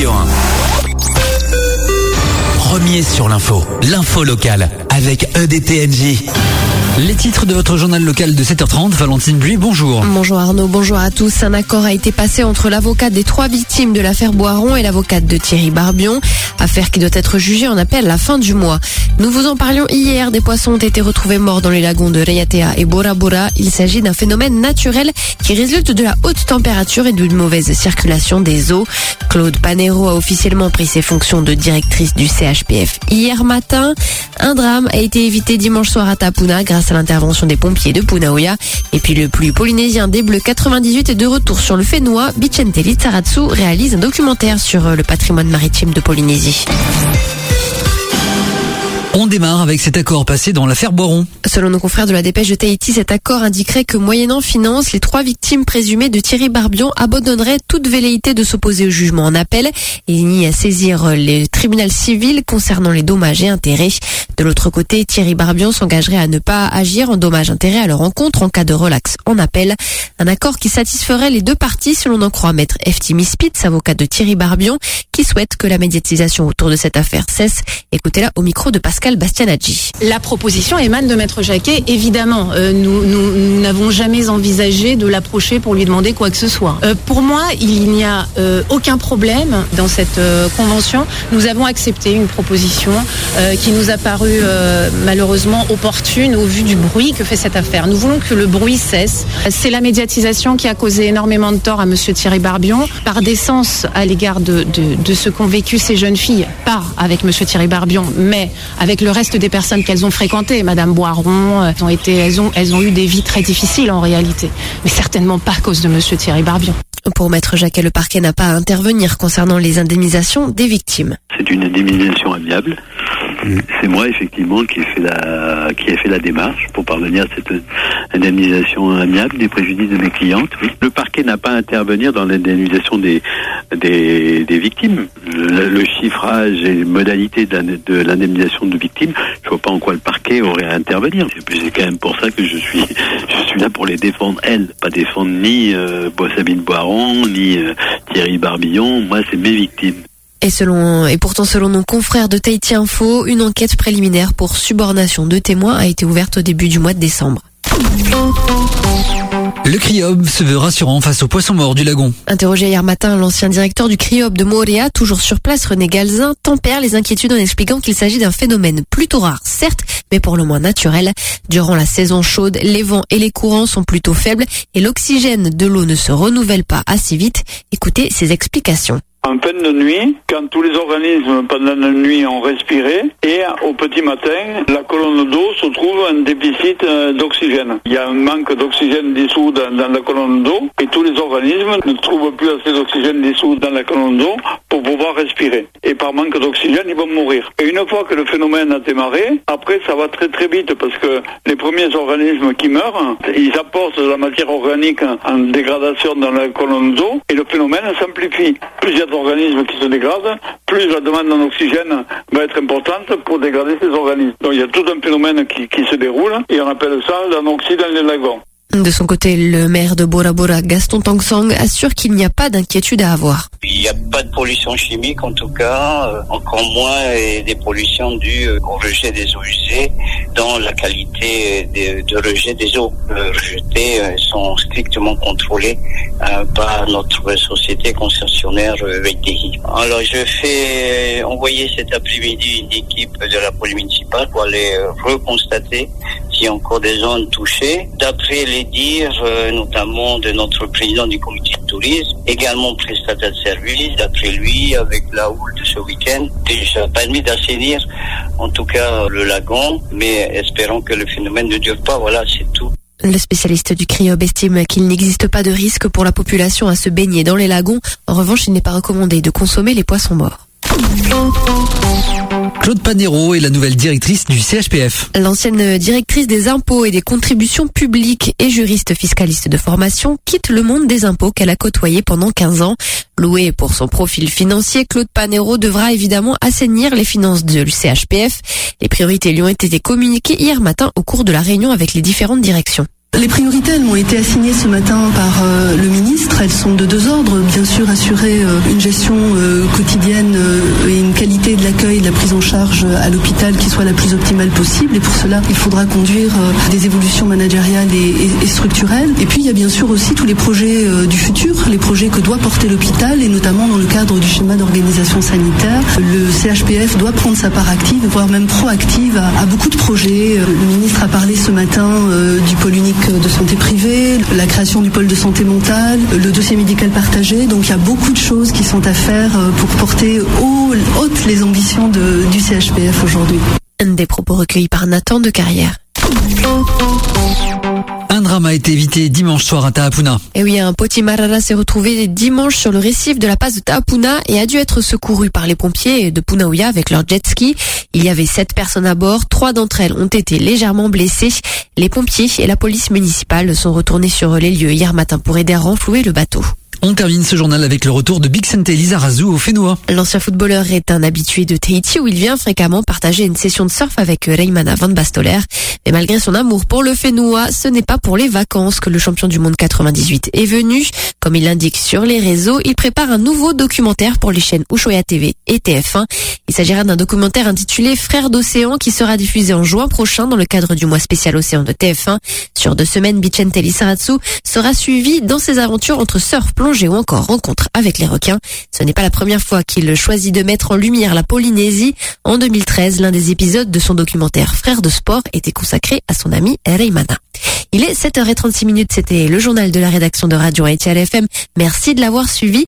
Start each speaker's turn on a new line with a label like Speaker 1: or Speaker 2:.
Speaker 1: Radio 1. Premier sur l'info locale avec EDTNJ.
Speaker 2: Les titres de votre journal local de 7h30, Valentine Buis, bonjour.
Speaker 3: Bonjour Arnaud, bonjour à tous. Un accord a été passé entre l'avocate des 3 victimes de l'affaire Boiron et l'avocate de Thierry Barbion. Affaire qui doit être jugée en appel à la fin du mois. Nous vous en parlions hier, des poissons ont été retrouvés morts dans les lagons de Rayatea et Bora Bora. Il s'agit d'un phénomène naturel qui résulte de la haute température et d'une mauvaise circulation des eaux. Claude Panero a officiellement pris ses fonctions de directrice du CHPF hier matin. Un drame a été évité dimanche soir à Tapuna grâce à l'intervention des pompiers de Punaoya. Et puis le plus polynésien des Bleus 98 est de retour sur le Fénois. Vicente Lizarazu réalise un documentaire sur le patrimoine maritime de Polynésie.
Speaker 2: On démarre avec cet accord passé dans l'affaire Boiron.
Speaker 3: Selon nos confrères de la dépêche de Tahiti, cet accord indiquerait que moyennant finance, les 3 victimes présumées de Thierry Barbion abandonneraient toute velléité de s'opposer au jugement en appel et ni à saisir le tribunal civil concernant les dommages et intérêts. De l'autre côté, Thierry Barbion s'engagerait à ne pas agir en dommages-intérêts à leur encontre en cas de relax en appel. Un accord qui satisferait les 2 parties, selon en croit maître Eftimi Spitz, avocat de Thierry Barbion, qui souhaite que la médiatisation autour de cette affaire cesse. Écoutez-la au micro de Pascal Bastianaggi.
Speaker 4: La proposition émane de Maître Jacquet, évidemment. Nous n'avons jamais envisagé de l'approcher pour lui demander quoi que ce soit. Pour moi, il n'y a aucun problème dans cette convention. Nous avons accepté une proposition qui nous a paru malheureusement opportune au vu du bruit que fait cette affaire. Nous voulons que le bruit cesse. C'est la médiatisation qui a causé énormément de tort à Monsieur Thierry Barbion, par décence à l'égard de ce qu'ont vécu ces jeunes filles, pas avec Monsieur Thierry Barbion, mais avec le reste des personnes qu'elles ont fréquentées. Madame Boiron, elles ont eu des vies très difficiles en réalité, mais certainement pas à cause de Monsieur Thierry Barbion.
Speaker 3: Pour Maître Jacquet, le parquet n'a pas à intervenir concernant les indemnisations des victimes.
Speaker 5: C'est une indemnisation amiable. C'est moi effectivement qui ai fait la démarche pour parvenir à cette indemnisation amiable des préjudices de mes clientes. Oui. Le parquet n'a pas à intervenir dans l'indemnisation des victimes. Le chiffrage et les modalités de l'indemnisation de victimes, je vois pas en quoi le parquet aurait à intervenir. C'est quand même pour ça que je suis là pour les défendre elles, pas défendre ni Sabine Boiron ni Thierry Barbillon. Moi, c'est mes victimes.
Speaker 3: Et pourtant, selon nos confrères de Tahiti Info, une enquête préliminaire pour subornation de témoins a été ouverte au début du mois de décembre.
Speaker 2: Le CRIOB se veut rassurant face aux poissons morts du lagon.
Speaker 3: Interrogé hier matin, l'ancien directeur du CRIOB de Moorea, toujours sur place, René Galzin, tempère les inquiétudes en expliquant qu'il s'agit d'un phénomène plutôt rare, certes, mais pour le moins naturel. Durant la saison chaude, les vents et les courants sont plutôt faibles et l'oxygène de l'eau ne se renouvelle pas assez vite. Écoutez ses explications.
Speaker 6: En fin de nuit, quand tous les organismes pendant la nuit ont respiré, et au petit matin, la colonne d'eau se trouve un déficit d'oxygène. Il y a un manque d'oxygène dissous dans la colonne d'eau, et tous les organismes ne trouvent plus assez d'oxygène dissous dans la colonne d'eau pour pouvoir respirer. Et par manque d'oxygène, ils vont mourir. Et une fois que le phénomène a démarré, après ça va très très vite, parce que les premiers organismes qui meurent, ils apportent de la matière organique en dégradation dans la colonne d'eau, et le phénomène s'amplifie. Plusieurs organismes qui se dégradent, plus la demande en oxygène va être importante pour dégrader ces organismes. Donc il y a tout un phénomène qui se déroule et on appelle ça l'anoxie dans les lagons.
Speaker 3: De son côté, le maire de Bora Bora, Gaston Tangsang, assure qu'il n'y a pas d'inquiétude à avoir.
Speaker 7: Il n'y a pas de pollution chimique en tout cas, encore moins des pollutions dues au rejet des eaux usées dans la qualité de rejet des eaux. Rejetées sont strictement contrôlées par notre société concessionnaire VTI. Alors je fais envoyer cet après-midi une équipe de la police municipale pour aller reconstater s'il y a encore des zones touchées. D'après les dires, notamment de notre président du comité de tourisme, également prestataire de service, d'après lui, avec la houle de ce week-end, déjà permis d'assainir en tout cas le lagon, mais espérons que le phénomène ne dure pas, voilà, c'est tout.
Speaker 3: Le spécialiste du CRIOB estime qu'il n'existe pas de risque pour la population à se baigner dans les lagons. En revanche, il n'est pas recommandé de consommer les poissons morts.
Speaker 2: Claude Panero est la nouvelle directrice du CHPF.
Speaker 3: L'ancienne directrice des impôts et des contributions publiques et juriste fiscaliste de formation quitte le monde des impôts qu'elle a côtoyé pendant 15 ans. Louée pour son profil financier, Claude Panero devra évidemment assainir les finances du CHPF. Les priorités lui ont été communiquées hier matin au cours de la réunion avec les différentes directions.
Speaker 8: Les priorités, elles m'ont été assignées ce matin par le ministre. Elles sont de deux ordres. Bien sûr, assurer une gestion quotidienne et une qualité de l'accueil, de la prise en charge à l'hôpital qui soit la plus optimale possible. Et pour cela, il faudra conduire des évolutions managériales et structurelles. Et puis, il y a bien sûr aussi tous les projets du futur, les projets que doit porter l'hôpital, et notamment dans le cadre du schéma d'organisation sanitaire. Le CHPF doit prendre sa part active, voire même proactive à beaucoup de projets. Le ministre a parlé ce matin du pôle unique de santé privée, la création du pôle de santé mentale, le dossier médical partagé. Donc il y a beaucoup de choses qui sont à faire pour porter hautes les ambitions du CHPF aujourd'hui.
Speaker 3: Des propos recueillis par Nathan de Carrière.
Speaker 2: Un drame a été évité dimanche soir à Tahapuna.
Speaker 3: Et oui, un potimarara s'est retrouvé dimanche sur le récif de la passe de Tahapuna et a dû être secouru par les pompiers de Punaouia avec leur jet ski. Il y avait 7 personnes à bord, 3 d'entre elles ont été légèrement blessées. Les pompiers et la police municipale sont retournés sur les lieux hier matin pour aider à renflouer le bateau.
Speaker 2: On termine ce journal avec le retour de Bixente Lizarazu au Fénois.
Speaker 3: L'ancien footballeur est un habitué de Tahiti où il vient fréquemment partager une session de surf avec Reimana Van Bastoler. Mais malgré son amour pour le Fénois, ce n'est pas pour les vacances que le champion du monde 98 est venu. Comme il l'indique sur les réseaux, il prépare un nouveau documentaire pour les chaînes Ushuaïa TV et TF1. Il s'agira d'un documentaire intitulé Frères d'Océan qui sera diffusé en juin prochain dans le cadre du mois spécial Océan de TF1. Sur 2 semaines, Bixente Lizarazu sera suivi dans ses aventures entre surf, plongée ou encore rencontre avec les requins. Ce n'est pas la première fois qu'il choisit de mettre en lumière la Polynésie. En 2013, l'un des épisodes de son documentaire Frères de sport était consacré à son ami Reimana. Il est 7h36, c'était le journal de la rédaction de Radio Haïti FM. Merci de l'avoir suivi.